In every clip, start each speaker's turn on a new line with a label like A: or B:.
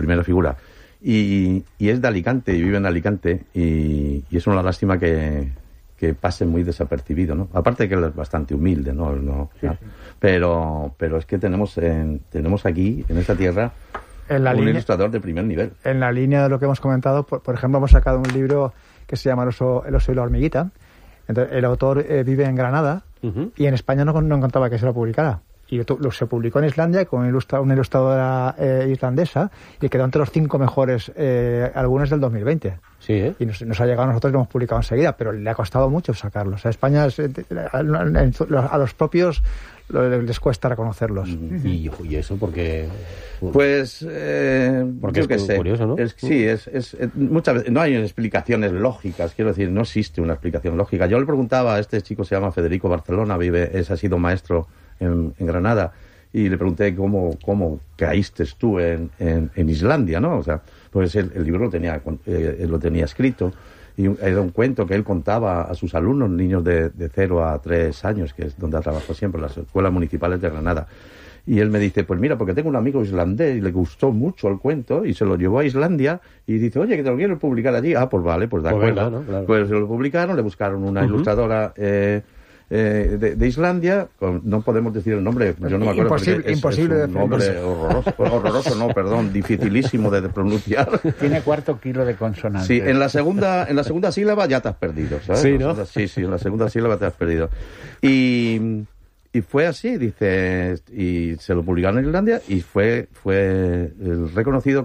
A: primera figura. Y es de Alicante, y vive en Alicante, y es una lástima que pase muy desapercibido, ¿no? Aparte de que él es bastante humilde, ¿no? Sí. Pero es que tenemos aquí, en esta tierra, ilustrador de primer nivel.
B: En la línea de lo que hemos comentado, por ejemplo, hemos sacado un libro que se llama El oso y la hormiguita. Entonces, el autor vive en Granada, y en España no encontraba que se lo publicara. Y se publicó en Islandia con una ilustradora islandesa, y quedó entre los 5 mejores álbumes del 2020.
C: Sí, ¿eh?
B: Y nos ha llegado a nosotros y lo hemos publicado enseguida, pero le ha costado mucho sacarlo. O sea, España a los propios les cuesta reconocerlos.
C: ¿Y eso porque?
A: Pues
C: porque es curioso, ¿no?
A: Sí, muchas veces no hay explicaciones lógicas. Quiero decir, no existe una explicación lógica. Yo le preguntaba a este chico, se llama Federico Barcelona, ha sido maestro en Granada, y le pregunté cómo caíste tú en Islandia, ¿no? O sea, pues el libro lo tenía escrito, y era un cuento que él contaba a sus alumnos, niños de 0 a 3 años, que es donde ha trabajado siempre, las escuelas municipales de Granada. Y él me dice, pues mira, porque tengo un amigo islandés y le gustó mucho el cuento y se lo llevó a Islandia, y dice, oye, que te lo quiero publicar allí. Ah, pues vale, pues de acuerdo. ¿No? Claro. Pues se lo publicaron, le buscaron una ilustradora de Islandia, no podemos decir el nombre, yo no me acuerdo.
B: Imposible.
A: Es un nombre horroroso, dificilísimo de pronunciar.
D: Tiene 4 kilos de consonantes.
A: Sí, en la segunda sílaba ya te has perdido, ¿sabes?
C: Sí, ¿no?
A: Sí, en la segunda sílaba te has perdido. Y fue así, dice, y se lo publicaron en Islandia, y fue reconocido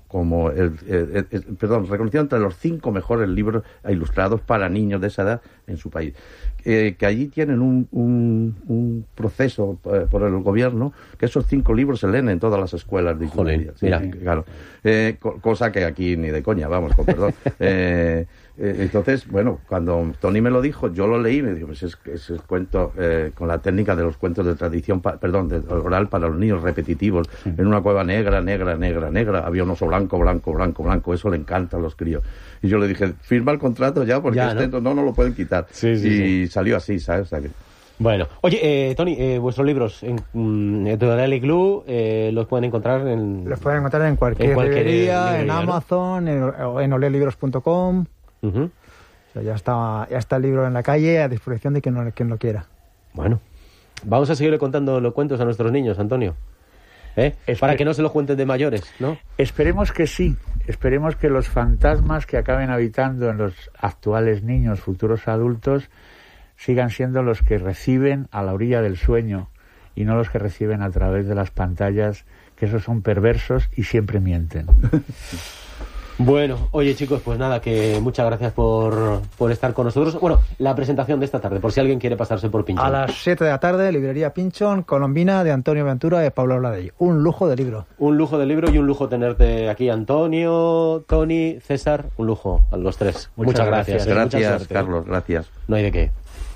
A: reconocido entre los 5 mejores libros ilustrados para niños de esa edad en su país. Que allí tienen un proceso por el gobierno, que esos 5 libros se leen en todas las escuelas de Islandia.
C: Mira.
A: Sí, claro. Cosa que aquí ni de coña, vamos, con perdón. Entonces, bueno, cuando Tony me lo dijo, yo lo leí y me dijo, pues es el cuento con la técnica de los cuentos de tradición, de oral para los niños repetitivos, en una cueva negra, había un oso blanco, eso le encanta a los críos. Y yo le dije, firma el contrato ya, porque no lo pueden quitar. Sí. Salió así, ¿sabes? O sea que...
C: Bueno, oye, Tony, vuestros libros en Editorial Iglú los pueden encontrar
B: Los pueden encontrar en cualquier librería, en Amazon, en olelibros.com. O sea, ya está el libro en la calle a disposición de quien lo quiera.
C: Bueno, vamos a seguirle contando los cuentos a nuestros niños, Antonio. Para que no se los cuenten de mayores, ¿no?
D: Esperemos que sí. Esperemos que los fantasmas que acaben habitando en los actuales niños, futuros adultos, sigan siendo los que reciben a la orilla del sueño, y no los que reciben a través de las pantallas, que esos son perversos y siempre mienten.
C: Bueno, oye chicos, pues nada, que muchas gracias por estar con nosotros. Bueno, la presentación de esta tarde, por si alguien quiere pasarse por Pinchón.
B: A las 7 de la tarde, librería Pinchón, Colombina, de Antonio Ventura, de Pablo Oladey. Un lujo de libro.
C: Un lujo de libro, y un lujo tenerte aquí, Antonio, Tony, César, un lujo a los 3. Muchas gracias.
A: Gracias, Carlos, gracias.
C: No hay de qué.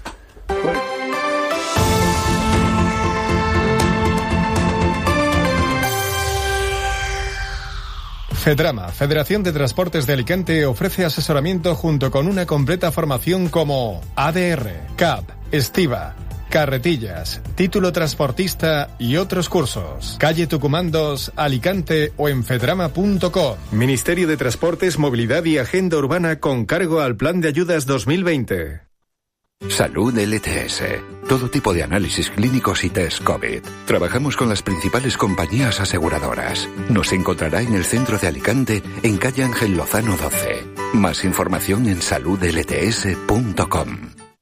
E: FEDRAMA, Federación de Transportes de Alicante, ofrece asesoramiento junto con una completa formación como ADR, CAP, Estiva, carretillas, título transportista y otros cursos. Calle Tucumán 2, Alicante, o en fedrama.com. Ministerio de Transportes, Movilidad y Agenda Urbana con cargo al Plan de Ayudas 2020.
F: Salud LTS. Todo tipo de análisis clínicos y test COVID. Trabajamos con las principales compañías aseguradoras. Nos encontrará en el centro de Alicante, en calle Ángel Lozano 12. Más información en saludlts.com.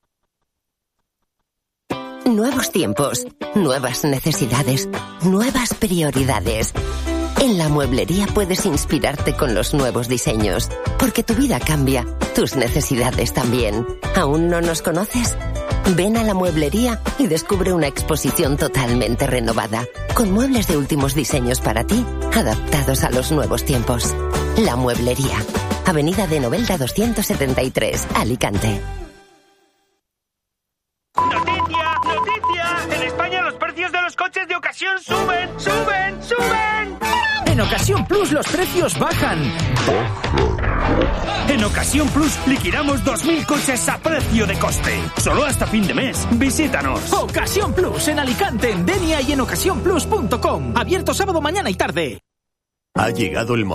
G: Nuevos tiempos, nuevas necesidades, nuevas prioridades. En La Mueblería puedes inspirarte con los nuevos diseños, porque tu vida cambia, tus necesidades también. ¿Aún no nos conoces? Ven a La Mueblería y descubre una exposición totalmente renovada, con muebles de últimos diseños para ti, adaptados a los nuevos tiempos. La Mueblería, Avenida de Novelda 273, Alicante.
H: ¡Noticia! En España los precios de los coches de ocasión suben. En Ocasión Plus los precios bajan. En Ocasión Plus liquidamos 2.000 coches a precio de coste. Solo hasta fin de mes. Visítanos. Ocasión Plus en Alicante, en Denia y en ocasiónplus.com. Abierto sábado, mañana y tarde.
I: Ha llegado el momento.